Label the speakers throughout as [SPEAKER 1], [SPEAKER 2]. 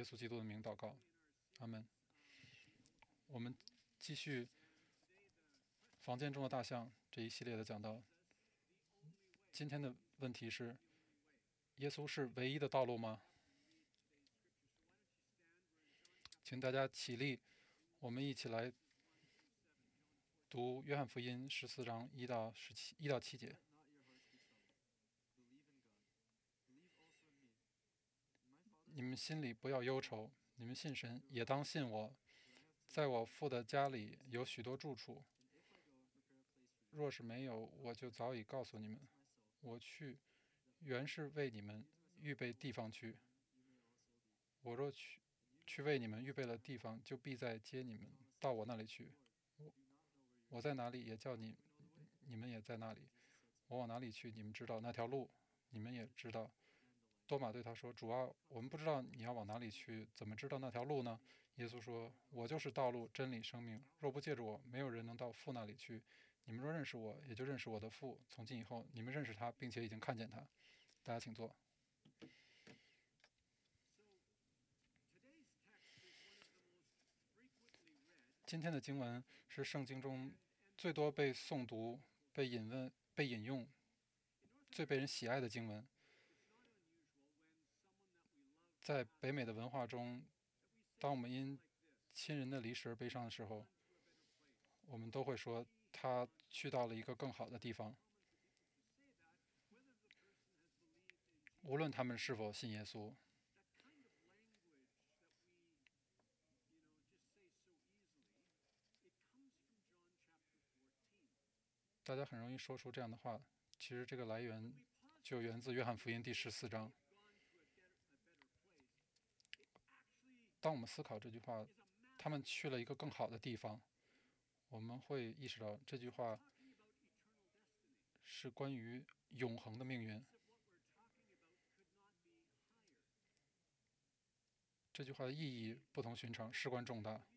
[SPEAKER 1] 稣基督的名祷告，阿门。我们继续房间中的大象这一系列的讲道。今天的问题是：耶稣是唯一的道路吗？请大家起立，我们一起来读约翰福音14章1到7节。你们心里不要忧愁，你们信神，也当信我。在我父的家里有许多住处，若是没有，我就早已告诉你们。我去，原是为你们预备地方去。我若去为你们预备了地方，就必再接你们到我那里去。我在哪里，也叫你们也在那里。我往哪里去，你们知道，那条路你们也知道。多马对他说：“主啊，我们不知道你要往哪里去，怎么知道那条路呢？”耶稣说：“我就是道路、真理、生命。若不借着我，没有人能到父那里去。你们若认识我，也就认识我的父。从今以后，你们认识他，并且已经看见他。”大家请坐。今天的经文是圣经中最多被诵读、被引用、最被人喜爱的经文。在北美的文化中，当我们因亲人的离世而悲伤的时候，我们都会说他去到了一个更好的地方。无论他们是否信耶稣，大家很容易说出这样的话。其实这个来源就源自约翰福音第14章。当我们思考这句话，他们去了一个更好的地方，我们会意识到这句话是关于永恒的命运。这句话的意义不同寻常，事关重大。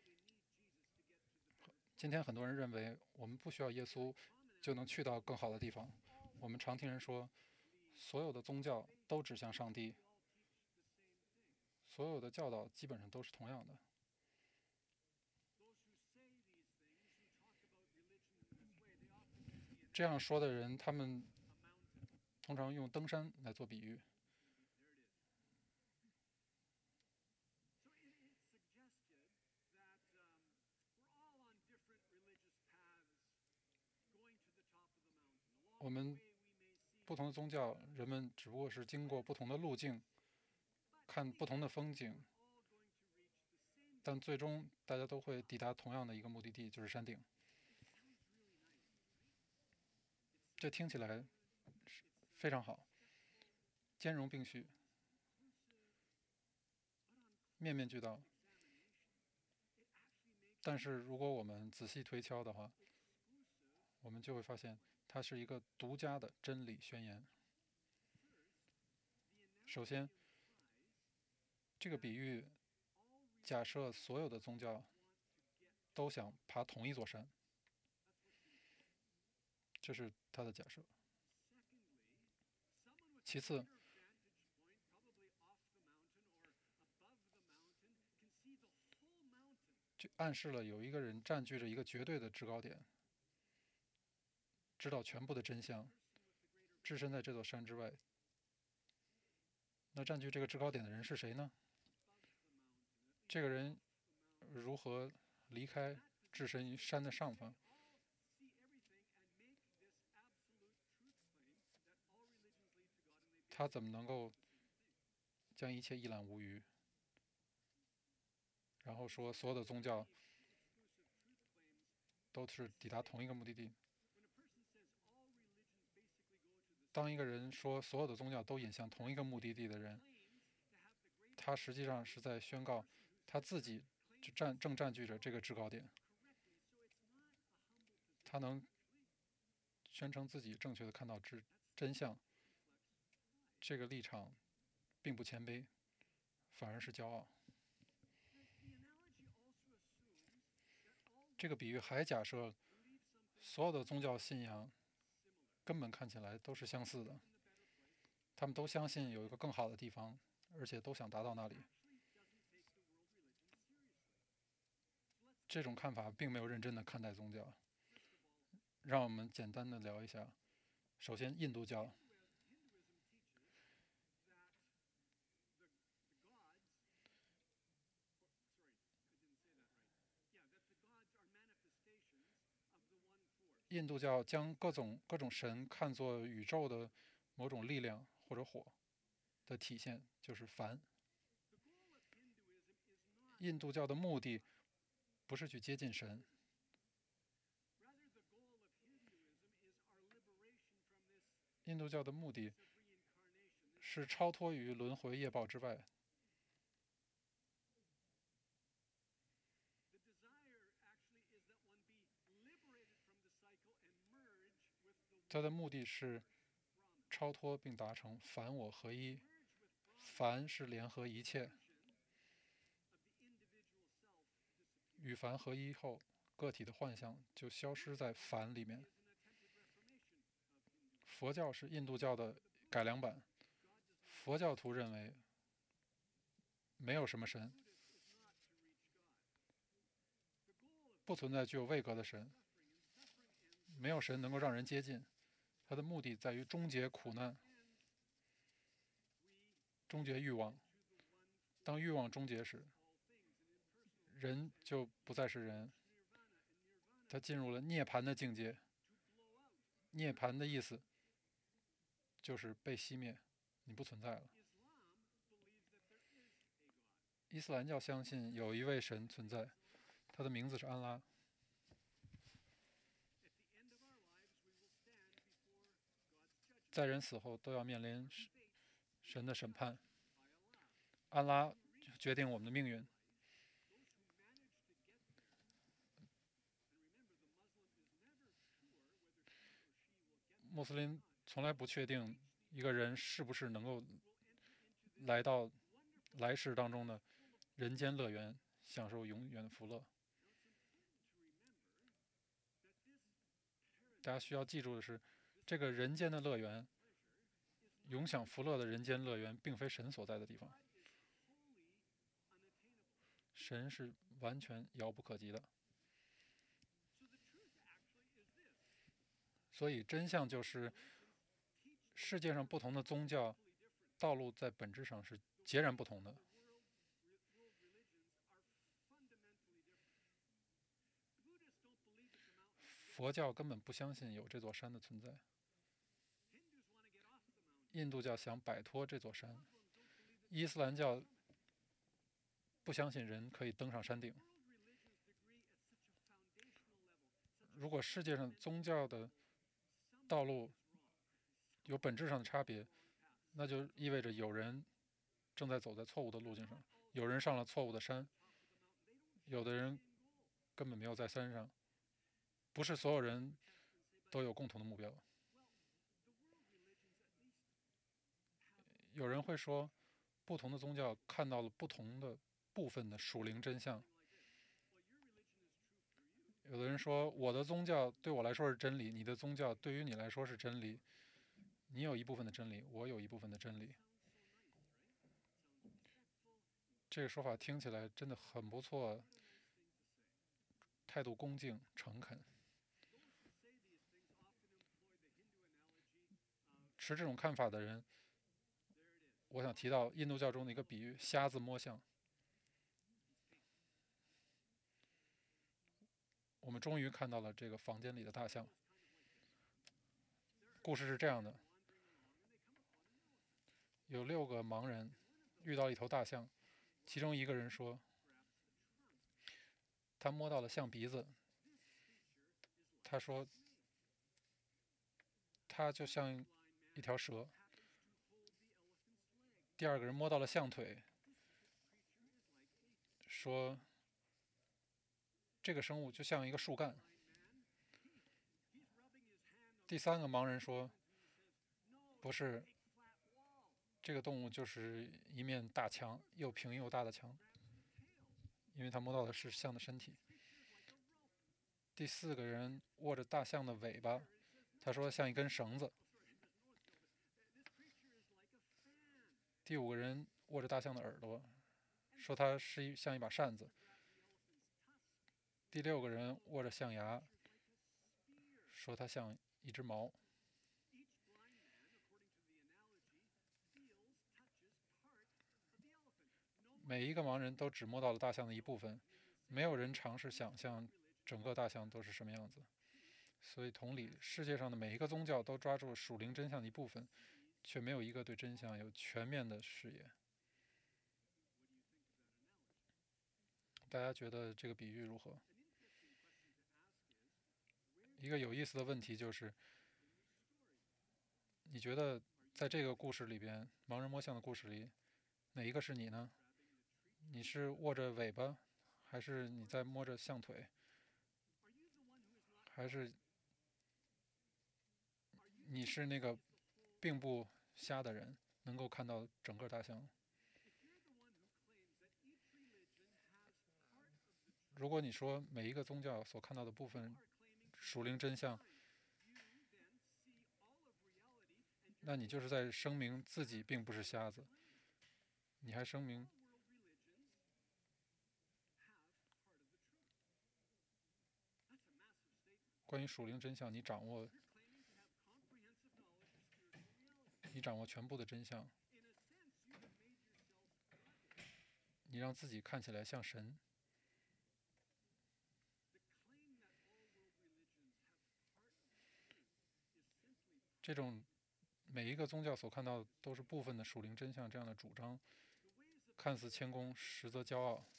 [SPEAKER 1] 今天很多人认为我们不需要耶稣就能去到更好的地方。我们常听人说，所有的宗教都指向上帝，所有的教导基本上都是同样的。这样说的人，他们通常用登山来做比喻。我们不同的宗教，人们只不过是经过不同的路径，看不同的风景，但最终大家都会抵达同样的一个目的地，就是山顶。这听起来非常好，兼容并蓄，面面俱到。但是如果我们仔细推敲的话，我们就会发现它是一个独家的真理宣言。首先，这个比喻假设所有的宗教都想爬同一座山，这是它的假设。其次，就暗示了有一个人占据着一个绝对的制高点，知道全部的真相，置身在这座山之外。那占据这个制高点的人是谁呢？这个人如何离开，置身于山的上方？他怎么能够将一切一览无余，然后说所有的宗教都是抵达同一个目的地？当一个人说所有的宗教都引向同一个目的地的人，他实际上是在宣告他自己正占据着这个制高点。他能宣称自己正确的看到真相，这个立场并不谦卑，反而是骄傲。这个比喻还假设所有的宗教信仰根本看起来都是相似的，他们都相信有一个更好的地方，而且都想达到那里。 这种看法并没有认真的看待宗教。让我们简单的聊一下。首先，印度教。印度教将各种神看作宇宙的某种力量或者火的体现，就是梵。印度教的目的不是去接近神，印度教的目的是超脱于轮回业报之外。它的目的是超脱并达成凡我合一。凡是联合一切，与凡合一后，个体的幻象就消失在凡里面。佛教是印度教的改良版。佛教徒认为没有什么神，不存在具有位格的神，没有神能够让人接近。它的目的在于终结苦难，终结欲望。当欲望终结时，人就不再是人，他进入了涅槃的境界。涅槃的意思就是被熄灭，你不存在了。伊斯兰教相信有一位神存在，他的名字是安拉。在人死后都要面临神的审判，安拉决定我们的命运。穆斯林从来不确定一个人是不是能够来到来世当中的人间乐园，享受永远的福乐。大家需要记住的是，这个人间的乐园，永享福乐的人间乐园，并非神所在的地方。神是完全遥不可及的。所以真相就是，世界上不同的宗教道路在本质上是截然不同的。佛教根本不相信有这座山的存在，印度教想摆脱这座山，伊斯兰教不相信人可以登上山顶。如果世界上宗教的道路有本质上的差别，那就意味着有人正在走在错误的路径上，有人上了错误的山，有的人根本没有在山上。不是所有人都有共同的目标。有人会说，不同的宗教看到了不同的部分的属灵真相。有的人说，我的宗教对我来说是真理，你的宗教对于你来说是真理。你有一部分的真理，我有一部分的真理。这个说法听起来真的很不错，态度恭敬诚恳。持这种看法的人，我想提到印度教中的一个比喻：瞎子摸象。我们终于看到了这个房间里的大象。故事是这样的：有6个盲人遇到一头大象，其中一个人说，他摸到了象鼻子。他说，它就像一条蛇。第二个人摸到了象腿，说这个生物就像一个树干。第3个盲人说，不是，这个动物就是一面大墙，又平又大的墙，因为他摸到的是象的身体。第4个人握着大象的尾巴，他说像一根绳子。第5个人握着大象的耳朵，说它是像一把扇子。 第6个人握着象牙，说他像一只矛。每一个盲人都只摸到了大象的一部分，没有人尝试想象整个大象都是什么样子。所以，同理，世界上的每一个宗教都抓住属灵真相的一部分，却没有一个对真相有全面的视野。大家觉得这个比喻如何？一个有意思的问题就是，你觉得在这个故事里边，盲人摸象的故事里，哪一个是你呢？你是握着尾巴，还是你在摸着象腿，还是你是那个并不瞎的人，能够看到整个大象？如果你说每一个宗教所看到的部分属灵真相，那你就是在声明自己并不是瞎子，你还声明关于属灵真相，你掌握全部的真相，你让自己看起来像神。这种每一个宗教所看到都是部分的属灵真相这样的主张，看似谦恭，实则骄傲。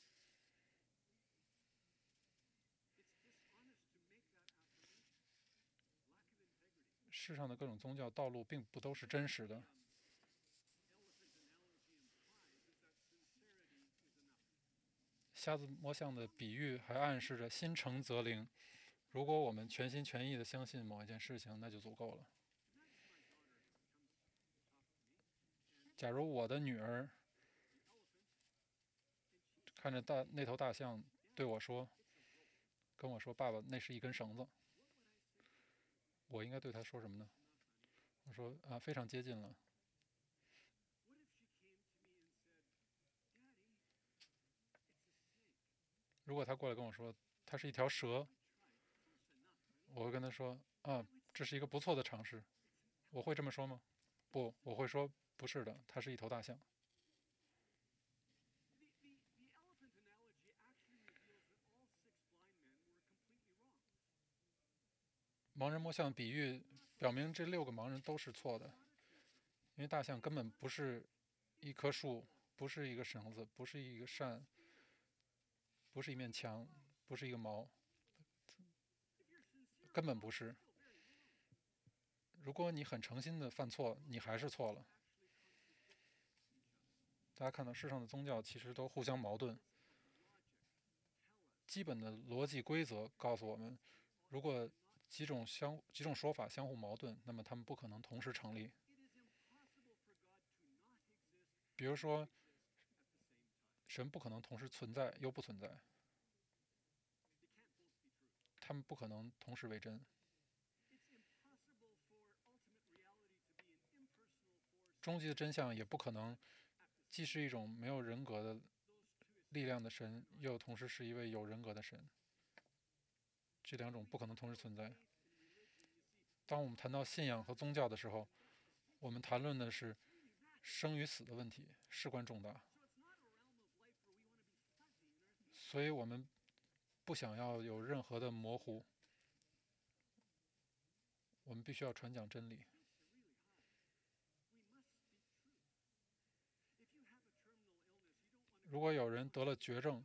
[SPEAKER 1] 世上的各种宗教道路并不都是真实的。瞎子摸象的比喻还暗示着心诚则灵。如果我们全心全意地相信某一件事情，那就足够了。假如我的女儿看着那头大象对我说，跟我说：“爸爸，那是一根绳子。”我应该对她说什么呢？我说：“啊，非常接近了。”如果她过来跟我说，它是一条蛇，我会跟她说：“啊，这是一个不错的尝试。”我会这么说吗？不，我会说：“不是的，它是一头大象。”盲人摸象比喻表明这6个盲人都是错的，因为大象根本不是一棵树，不是一个绳子，不是一个扇，不是一面墙，不是一个矛，根本不是。如果你很诚心的犯错，你还是错了。大家看到世上的宗教其实都互相矛盾，基本的逻辑规则告诉我们，如果几种说法相互矛盾，那么它们不可能同时成立。比如说，神不可能同时存在又不存在，他们不可能同时为真。终极的真相也不可能既是一种没有人格的力量的神，又同时是一位有人格的神。这2种不可能同时存在。当我们谈到信仰和宗教的时候，我们谈论的是生与死的问题，事关重大。所以我们不想要有任何的模糊，我们必须要传讲真理。如果有人得了绝症，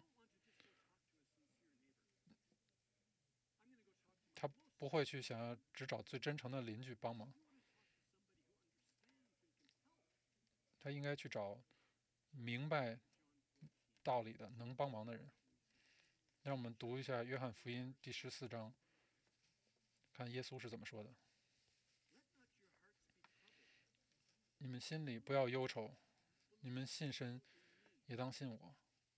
[SPEAKER 1] 他不会去想要只找最真诚的邻居帮忙，他应该去找明白道理的、能帮忙的人。让我们读一下《约翰福音》第14章，看耶稣是怎么说的：“你们心里不要忧愁，你们信神，也当信我。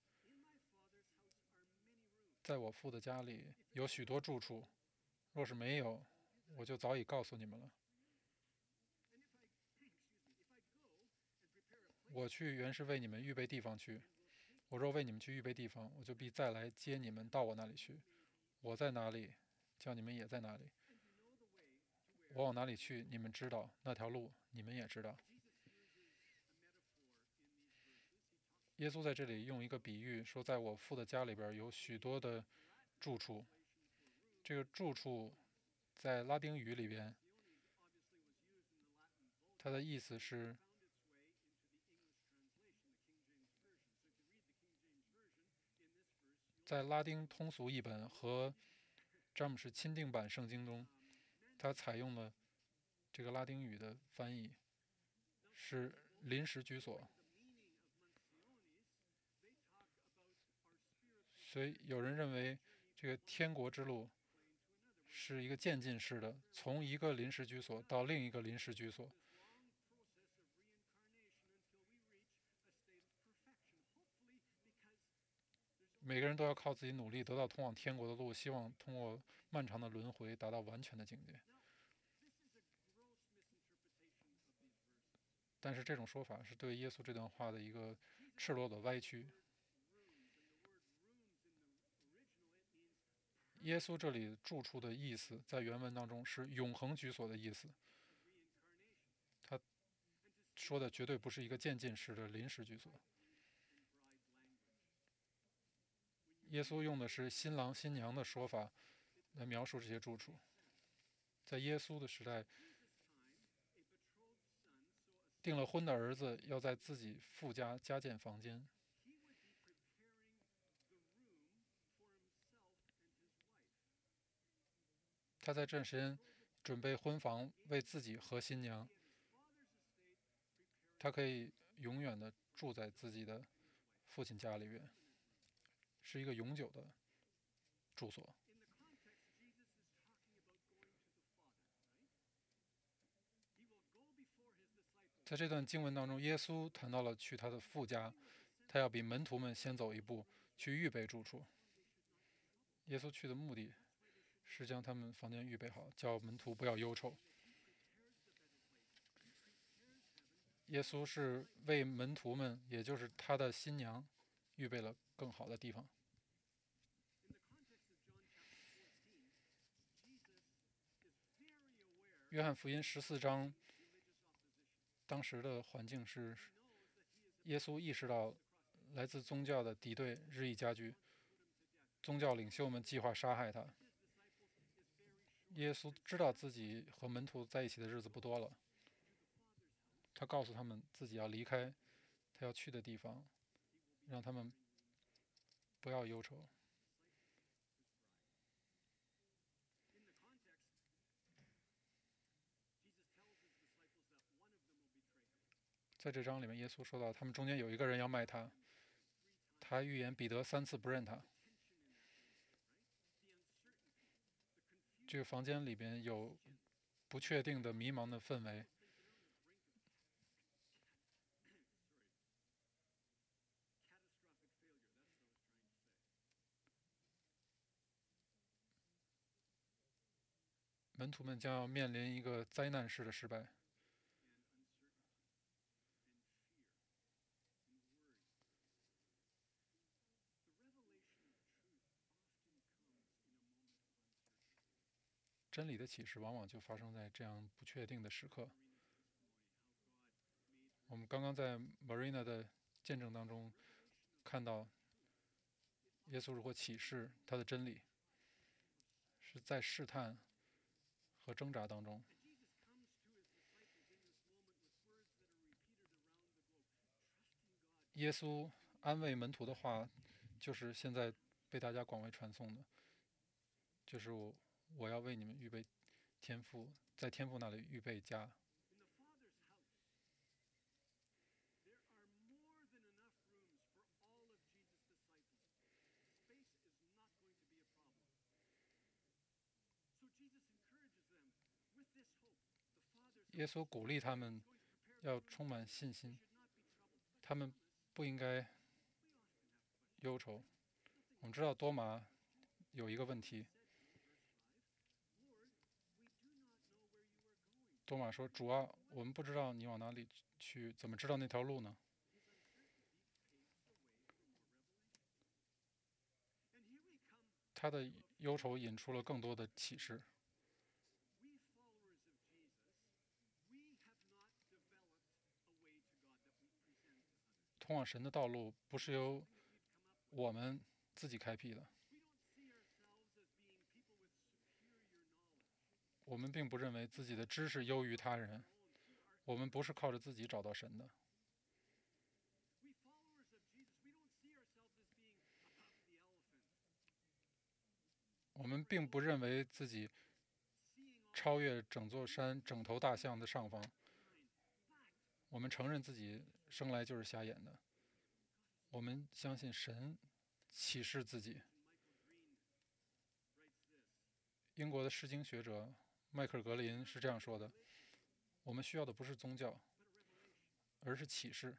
[SPEAKER 1] 在我父的家里有许多住处，若是没有，我就早已告诉你们了。我去原是为你们预备地方去。 我若为你们去预备地方，我就必再来接你们到我那里去。我在哪里，叫你们也在哪里。我往哪里去，你们知道；那条路，你们也知道。耶稣在这里用一个比喻说，在我父的家里边有许多的住处。这个住处在拉丁语里边，它的意思是，在拉丁通俗译本和詹姆士钦定版圣经中，它采用了这个拉丁语的翻译是临时居所。所以有人认为，这个天国之路是一个渐进式的，从一个临时居所到另一个临时居所。每个人都要靠自己努力得到通往天国的路，希望通过漫长的轮回达到完全的境界。但是这种说法是对耶稣这段话的一个赤裸裸的歪曲。耶稣这里住处的意思，在原文当中是永恒居所的意思。他说的绝对不是一个渐进式的临时居所。耶稣用的是新郎新娘的说法来描述这些住处。在耶稣的时代，订了婚的儿子要在自己父家加建房间。他在这时间准备婚房，为自己和新娘。他可以永远的住在自己的父亲家里边，是一个永久的住所。在这段经文当中，耶稣谈到了去他的父家，他要比门徒们先走一步，去预备住处。耶稣去的目的是将他们房间预备好，叫门徒不要忧愁。耶稣是为门徒们，也就是他的新娘，预备了更好的地方。约翰福音14章，当时的环境是，耶稣意识到来自宗教的敌对日益加剧，宗教领袖们计划杀害他。耶稣知道自己和门徒在一起的日子不多了，他告诉他们自己要离开他要去的地方，让他们不要忧愁。在这章里面，耶稣说到，他们中间有一个人要卖他。他预言彼得3次不认他。这个房间里边有不确定的、迷茫的氛围。门徒们将要面临一个灾难式的失败。真理的启示往往就发生在这样不确定的时刻。我们刚刚在 Marina 的见证当中看到，耶稣如何启示他的真理，是在试探和挣扎当中。耶稣安慰门徒的话，就是现在被大家广为传颂的，就是我要为你们预备天父，在天父那里预备家。耶稣鼓励他们要充满信心，他们不应该忧愁。我们知道多马有一个问题，多马说：“主啊，我们不知道你往哪里去，怎么知道那条路呢？” 他的忧愁引出了更多的启示。通往神的道路不是由我们自己开辟的。我们并不认为自己的知识优于他人，我们不是靠着自己找到神的。我们并不认为自己超越整座山、整头大象的上方。我们承认自己生来就是瞎眼的。我们相信神启示自己。英国的诗经学者迈克尔·格林是这样说的：我们需要的不是宗教，而是启示。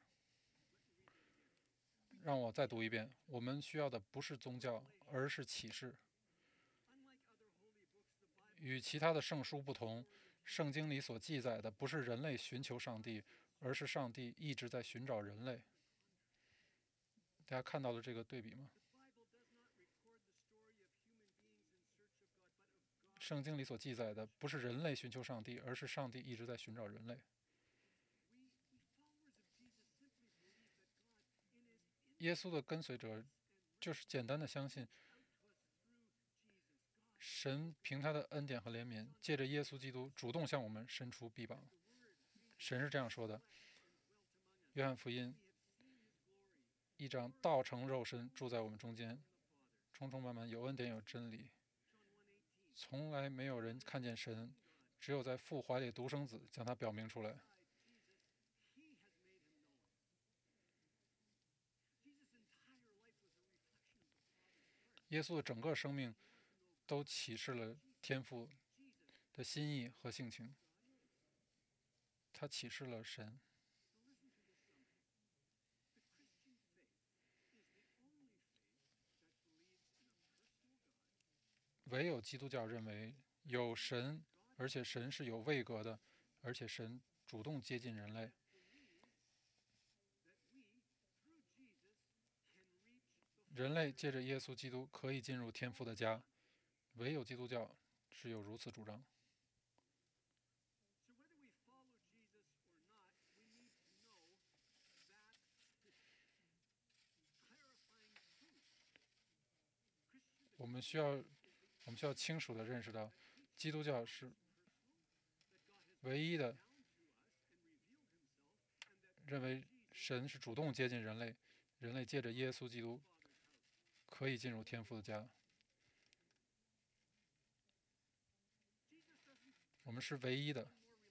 [SPEAKER 1] 让我再读一遍：我们需要的不是宗教，而是启示。与其他的圣书不同，圣经里所记载的不是人类寻求上帝，而是上帝一直在寻找人类。大家看到了这个对比吗？圣经里所记载的不是人类寻求上帝，而是上帝一直在寻找人类。耶稣的跟随者就是简单的相信神凭他的恩典和怜悯，借着耶稣基督主动向我们伸出臂膀。神是这样说的：约翰福音1章，道成肉身住在我们中间，充充满满，有恩典有真理。从来没有人看见神，只有在父怀里独生子将他表明出来。耶稣的整个生命都启示了天父的心意和性情，他启示了神。唯有基督教认为有神，而且神是有位格的，而且神主动接近人类。人类借着耶稣基督可以进入天父的家，唯有基督教是有如此主张。我们需要清楚地认识到，基督教是唯一的认为神是主动接近人类，人类借着耶稣基督可以进入天父的家。我们是唯一的。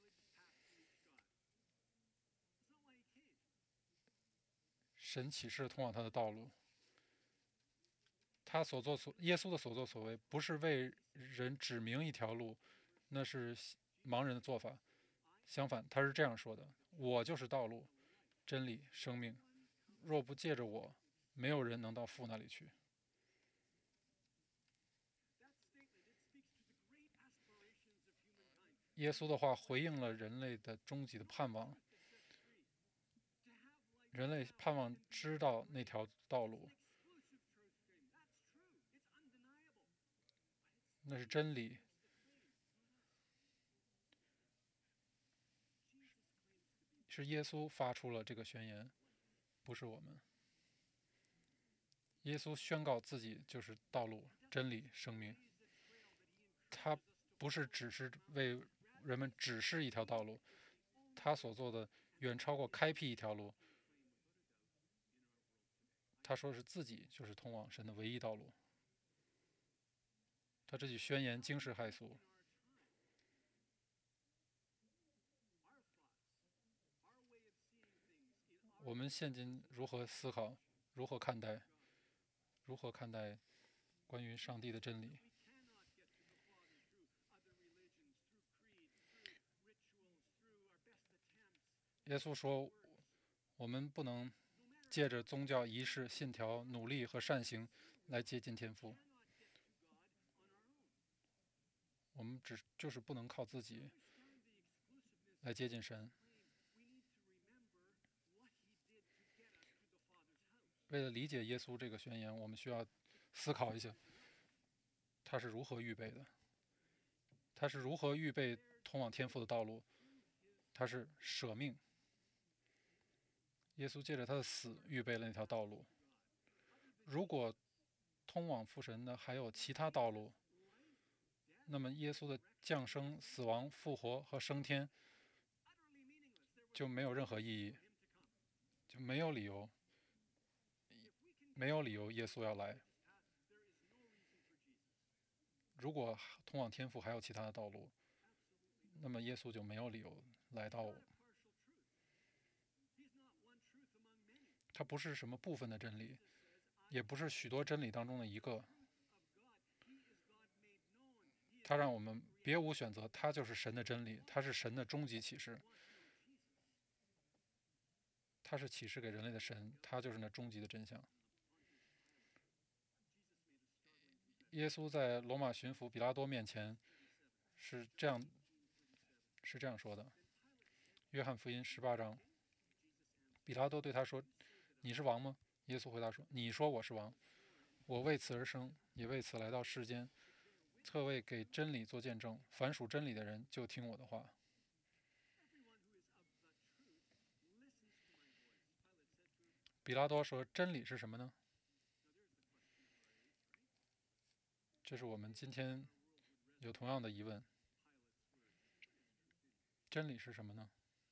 [SPEAKER 1] 神启示通往他的道路。耶稣的所作所为，不是为人指明一条路，那是盲人的做法。相反，他是这样说的：我就是道路、真理、生命。若不借着我，没有人能到父那里去。耶稣的话回应了人类的终极的盼望。人类盼望知道那条道路，那是真理。是耶稣发出了这个宣言，不是我们。耶稣宣告自己就是道路、真理、生命。他不是只是为人们指示一条道路，他所做的远超过开辟一条路。他说是自己就是通往神的唯一道路。他这句宣言惊世骇俗。我们现今如何思考，如何看待关于上帝的真理？耶稣说，我们不能借着宗教仪式、信条、努力和善行来接近天父。我们就是不能靠自己来接近神。为了理解耶稣这个宣言，我们需要思考一下， 他是如何预备的？他是如何预备通往天父的道路？他是舍命。耶稣借着他的死预备了那条道路。如果通往父神的还有其他道路，那么耶稣的降生、死亡、复活和升天就没有任何意义，就没有理由，耶稣要来。如果通往天父还有其他的道路，那么耶稣就没有理由来到。它不是什么部分的真理，也不是许多真理当中的一个。它让我们别无选择，它就是神的真理，它是神的终极启示，它是启示给人类的神，它就是那终极的真相。耶稣在罗马巡抚比拉多面前是这样说的：约翰福音18章，比拉多对他说：“你是王吗？”耶稣回答说：“你说我是王，我为此而生，也为此来到世间，特为给真理做见证。凡属真理的人，就听我的话。”比拉多说：“真理是什么呢？”这是我们今天有同样的疑问。真理是什么呢？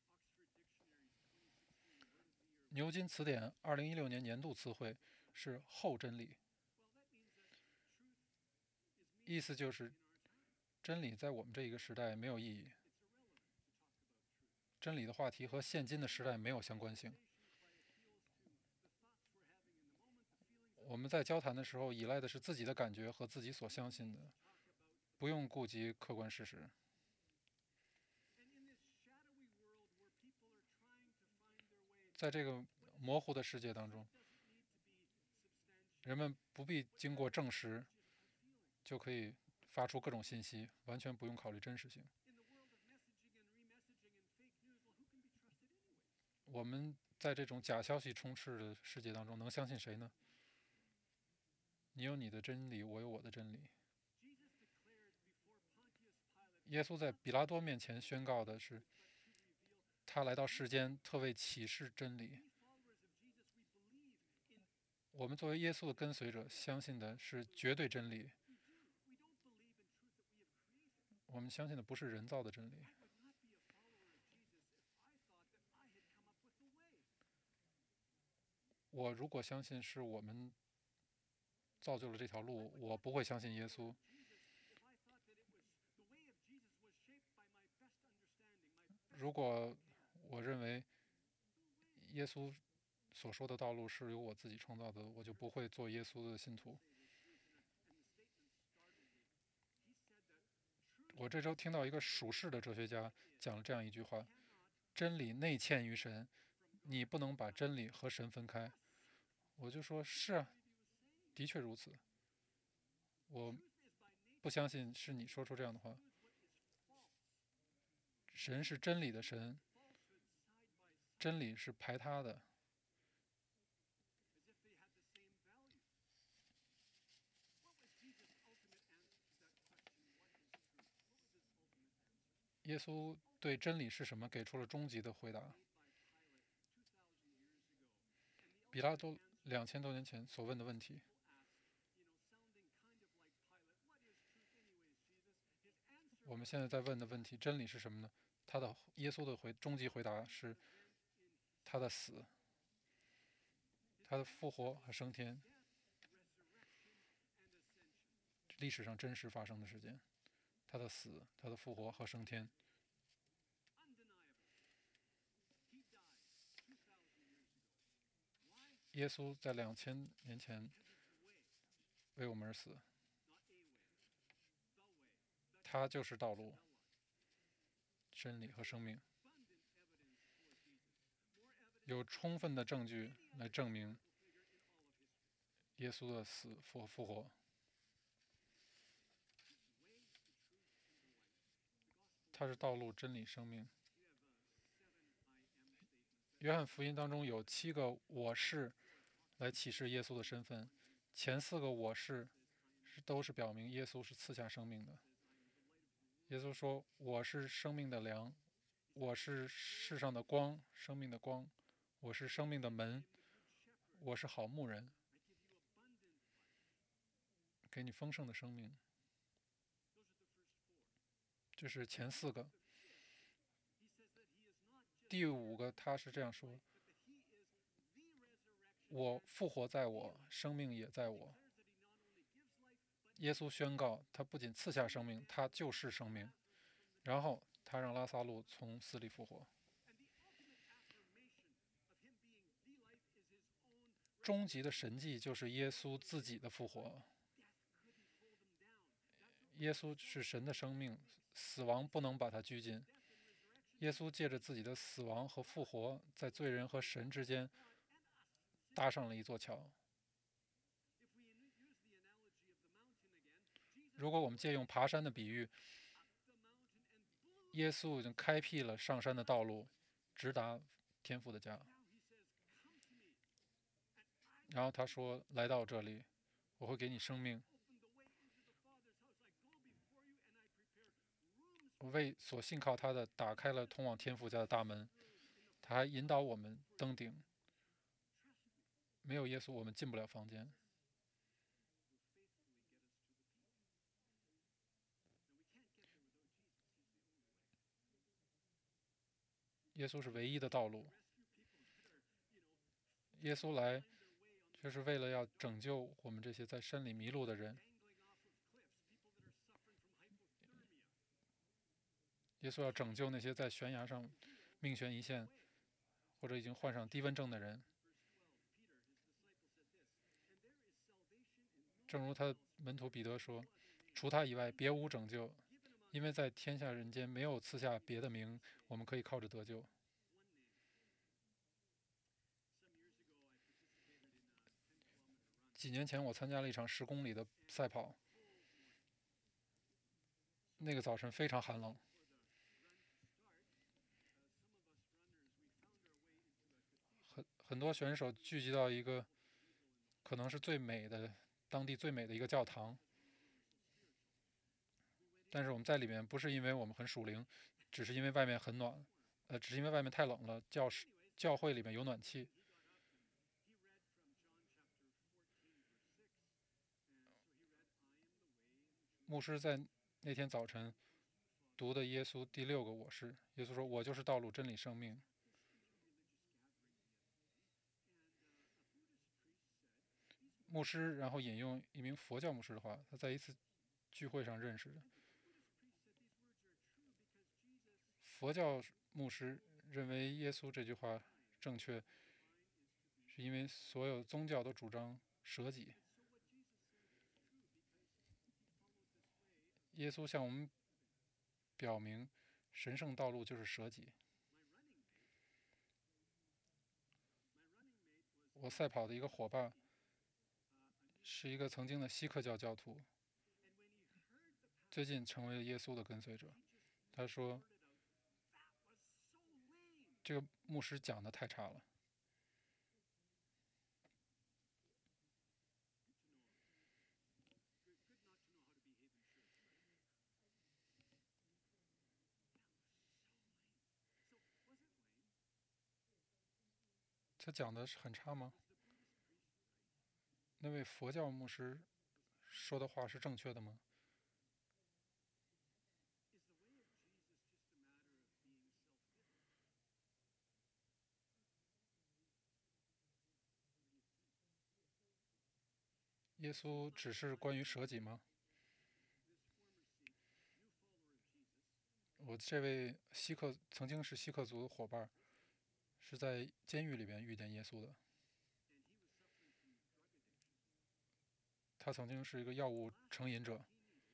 [SPEAKER 1] 牛津词典2016年年度词汇是后真理，意思就是真理在我们这一个时代没有意义。真理的话题和现今的时代没有相关性。我们在交谈的时候依赖的是自己的感觉和自己所相信的，不用顾及客观事实。在这个模糊的世界当中，人们不必经过证实就可以发出各种信息，完全不用考虑真实性。我们在这种假消息充斥的世界当中，能相信谁呢？你有你的真理，我有我的真理。耶稣在比拉多面前宣告的是，他来到世间，特为启示真理。我们作为耶稣的跟随者，相信的是绝对真理。我们相信的不是人造的真理。我如果相信是我们造就了这条路，我不会相信耶稣。如果我认为耶稣所说的道路是由我自己创造的，我就不会做耶稣的信徒。我这周听到一个属世的哲学家讲了这样一句话：真理内嵌于神，你不能把真理和神分开。我就说是啊，的确如此。我不相信是你说出这样的话。神是真理的神，真理是排他的。耶稣对真理是什么给出了终极的回答。比拉多2000多年前所问的问题，我们现在在问的问题，真理是什么呢？耶稣的终极回答是他的死、他的复活和升天，历史上真实发生的事件。他的死、他的复活和升天。耶稣在2000年前为我们而死，他就是道路、真理和生命。有充分的证据来证明耶稣的死复活。他是道路、真理、生命。约翰福音当中有7个我是来启示耶稣的身份，前4个我是都是表明耶稣是赐下生命的。耶稣说：“我是生命的粮，我是世上的光，生命的光，我是生命的门，我是好牧人，给你丰盛的生命。”这是前4个。第5个，他是这样说：“我复活在我，生命也在我。”耶稣宣告，他不仅赐下生命，他就是生命。然后他让拉撒路从死里复活。终极的神迹就是耶稣自己的复活。耶稣是神的生命，死亡不能把他拘禁。耶稣借着自己的死亡和复活，在罪人和神之间搭上了一座桥。如果我们借用爬山的比喻，耶稣已经开辟了上山的道路，直达天父的家。然后他说：“来到这里，我会给你生命。我为所信靠他的打开了通往天父家的大门。他还引导我们登顶。没有耶稣，我们进不了房间。”耶稣是唯一的道路。耶稣来，就是为了要拯救我们这些在山里迷路的人。耶稣要拯救那些在悬崖上命悬一线，或者已经患上低温症的人。正如他的门徒彼得说：“除他以外，别无拯救，因为在天下人间没有赐下别的名，我们可以靠着得救。”几年前，我参加了一场10公里的赛跑。那个早晨非常寒冷。很多选手聚集到一个可能是当地最美的一个教堂。但是我们在里面不是因为我们很属灵，只是因为外面很暖，只是因为外面太冷了。教会里面有暖气。牧师在那天早晨读的耶稣第6个我是。耶稣说：“我就是道路、真理、生命。”牧师然后引用一名佛教牧师的话，他在一次聚会上认识的。佛教牧师认为耶稣这句话正确，是因为所有宗教都主张舍己。耶稣向我们表明，神圣道路就是舍己。我赛跑的一个伙伴是一个曾经的锡克教教徒，最近成为了耶稣的跟随者。他说：“这个牧师讲的太差了。”他讲的是很差吗？那位佛教牧师说的话是正确的吗？耶稣只是关于舍己吗？我这位曾经是锡克族的伙伴，是在监狱里面遇见耶稣的。他曾经是一个药物成瘾者。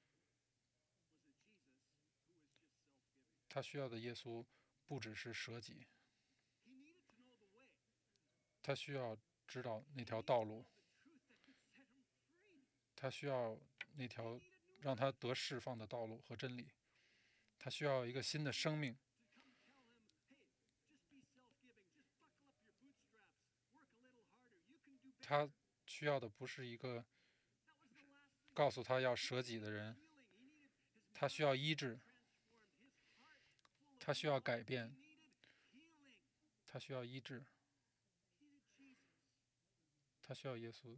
[SPEAKER 1] 他需要的耶稣不只是舍己，他需要知道那条道路，他需要那条让他得释放的道路和真理，他需要一个新的生命。他需要的不是一个告诉他要舍己的人，他需要医治，他需要改变，他需要医治，他需要耶稣。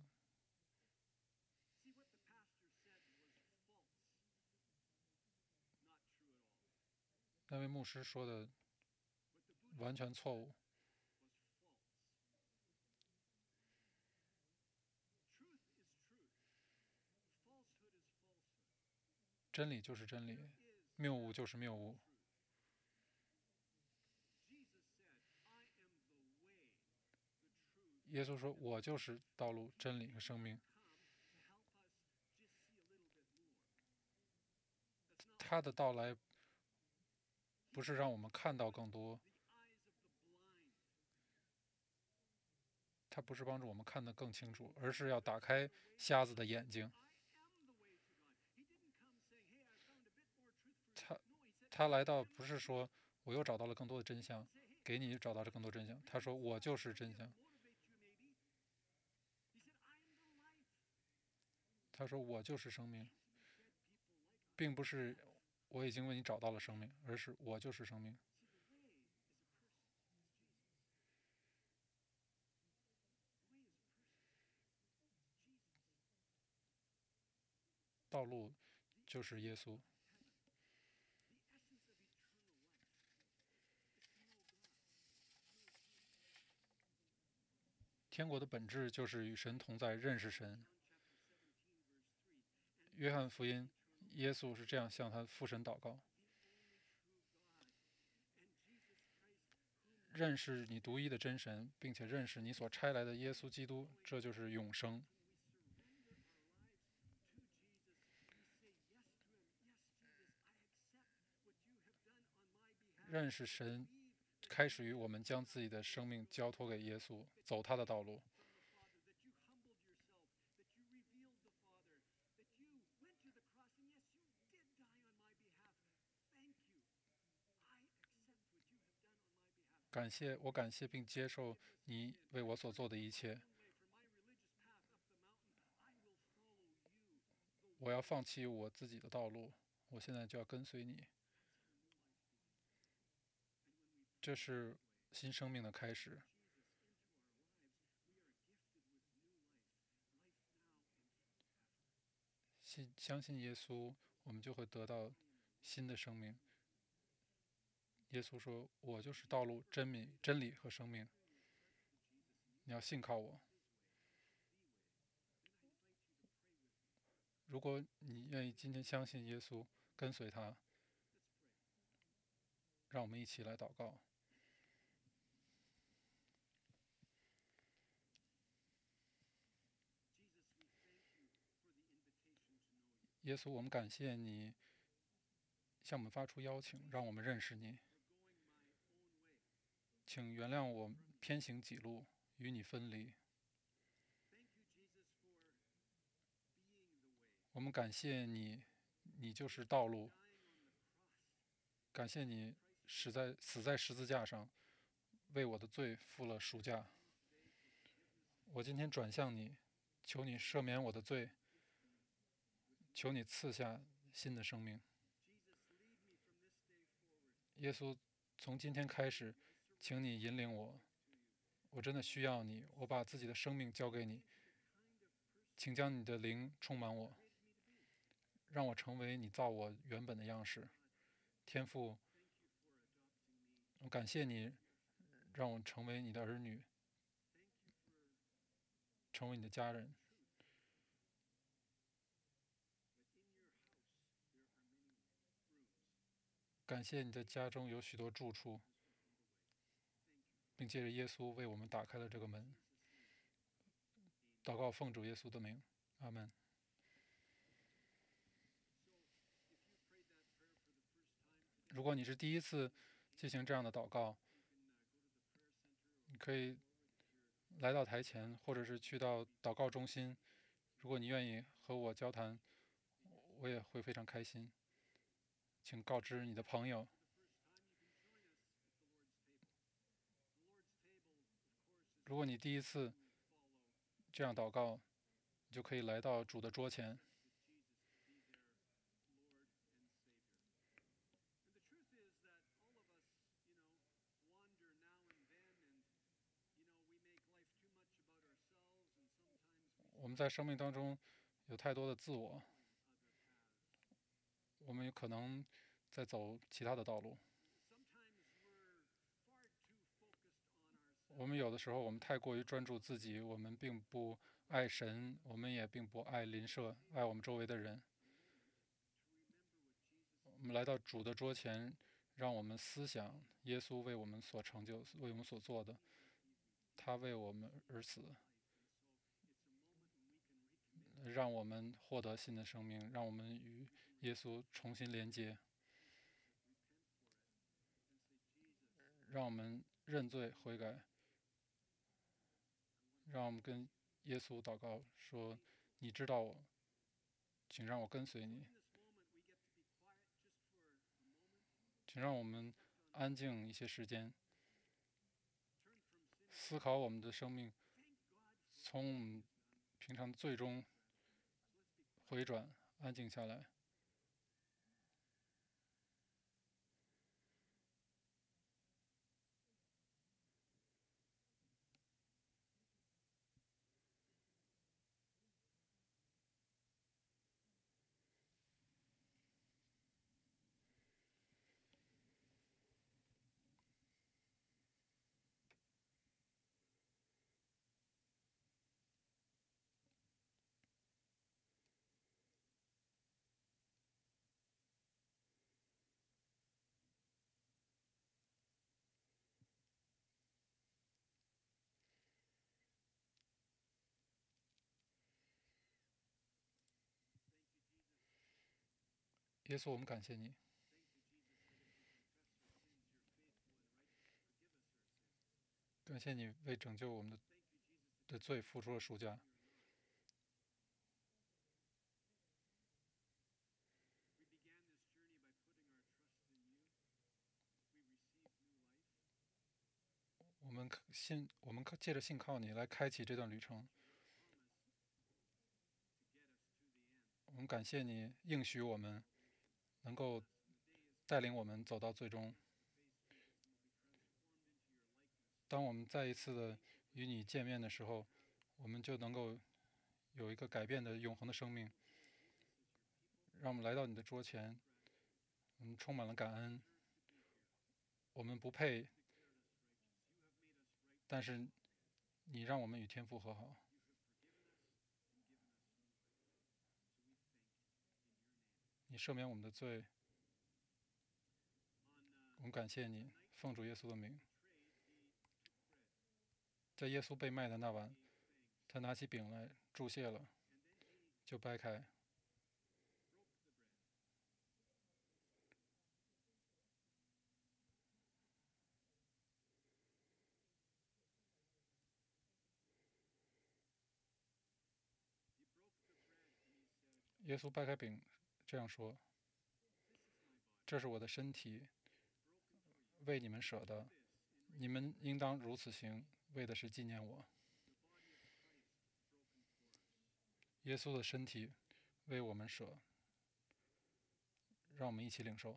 [SPEAKER 1] 那位牧师说的完全错误。真理就是真理，谬误就是谬误。耶稣说：“我就是道路、真理和生命。”他的到来不是让我们看到更多，他不是帮助我们看得更清楚，而是要打开瞎子的眼睛。他来到不是说我又找到了更多的真相，给你找到了更多真相。他说我就是真相。他说我就是生命，并不是我已经为你找到了生命，而是我就是生命。道路就是耶稣。天国的本质就是与神同在，认识神。约翰福音，耶稣是这样向他父神祷告：认识你独一的真神，并且认识你所差来的耶稣基督，这就是永生。认识神，开始于我们将自己的生命交托给耶稣，走他的道路。感谢并接受你为我所做的一切。我要放弃我自己的道路，我现在就要跟随你。这是新生命的开始。相信耶稣，我们就会得到新的生命。耶稣说：“我就是道路、真理和生命。你要信靠我。”如果你愿意今天相信耶稣，跟随他，让我们一起来祷告。耶稣，我们感谢你向我们发出邀请，让我们认识你。请原谅我偏行己路，与你分离。我们感谢你，你就是道路。感谢你死在十字架上，为我的罪付了赎价。我今天转向你，求你赦免我的罪，求你赐下新的生命。耶稣，从今天开始，请你引领我。我真的需要你，我把自己的生命交给你，请将你的灵充满我，让我成为你造我原本的样式。天父，我感谢你，让我成为你的儿女，成为你的家人。感谢你的家中有许多住处，并借着耶稣为我们打开了这个门。祷告奉主耶稣的名，阿门。如果你是第一次进行这样的祷告，你可以来到台前，或者是去到祷告中心。如果你愿意和我交谈，我也会非常开心。请告知你的朋友。如果你第一次这样祷告，你就可以来到主的桌前。 们在生命当中有太多的自我，我们有可能在走其他的道路。我们有的时候我们太过于专注自己，我们并不爱神，我们也并不爱邻舍，爱我们周围的人。我们来到主的桌前，让我们思想耶稣为我们所成就、为我们所做的，他为我们而死，让我们获得新的生命，让我们与耶稣重新连接，让我们认罪悔改，让我们跟耶稣祷告说：“你知道我，请让我跟随你，请让我们安静一些时间，思考我们的生命，从我们平常的罪中回转，安静下来。”耶稣，我们感谢你，感谢你为拯救我们的罪付出了赎价。我们借着信靠你来开启这段旅程。我们感谢你应许我们能够带领我们走到最终。当我们再一次的与你见面的时候，我们就能够有一个改变的永恒的生命。让我们来到你的桌前，我们充满了感恩。我们不配，但是你让我们与天父和好。你赦免我们的罪，我们感谢你，奉主耶稣的名。在耶稣被卖的那晚，他拿起饼来祝谢了，就掰开。耶稣掰开饼，这样说：“这是我的身体，为你们舍的，你们应当如此行，为的是纪念我。”耶稣的身体为我们舍，让我们一起领受。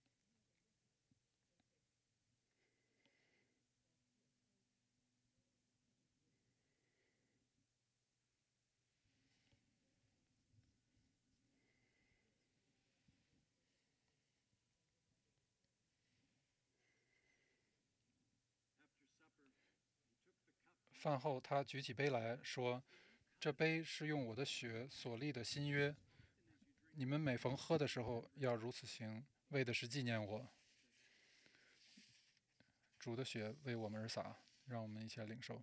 [SPEAKER 1] 饭后，他举起杯来说：“这杯是用我的血所立的新约，你们每逢喝的时候要如此行，为的是纪念我。”主的血为我们而洒，让我们一起来领受。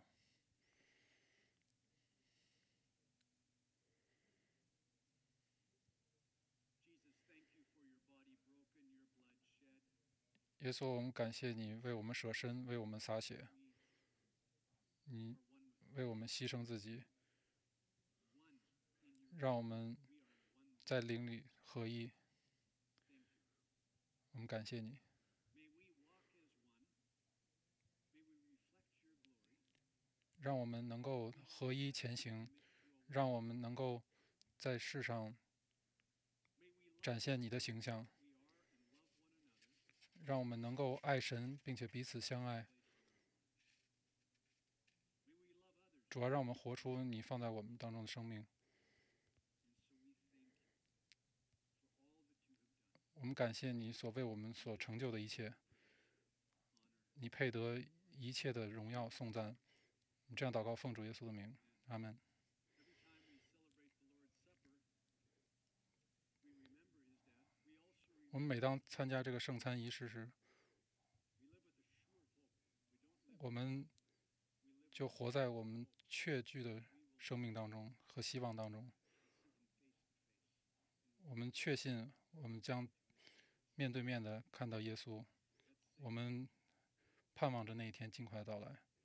[SPEAKER 1] 耶稣，我们感谢你为我们舍身，为我们洒血，你为我们牺牲自己，让我们在灵里合一。我们感谢你，让我们能够合一前行，让我们能够在世上展现你的形象，让我们能够爱神，并且彼此相爱。 主要让我们活出你放在我们当中的生命。我们感谢你所为我们所成就的一切，你配得一切的荣耀颂赞。这样祷告，奉主耶稣的名，阿门。我们每当参加这个圣餐仪式时，我们就活在我们确据的生命当中和希望当中。我们确信我们将面对面的看到耶稣，我们盼望着那一天尽快到来。